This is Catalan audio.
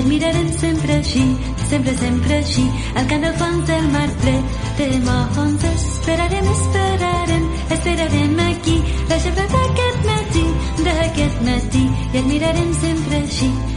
mirarem sempre així, sempre, sempre així. Al cant del fons del mar ple de mons esperarem, esperarem, esperarem aquí la xafra d'aquest matí, i el mirarem sempre així,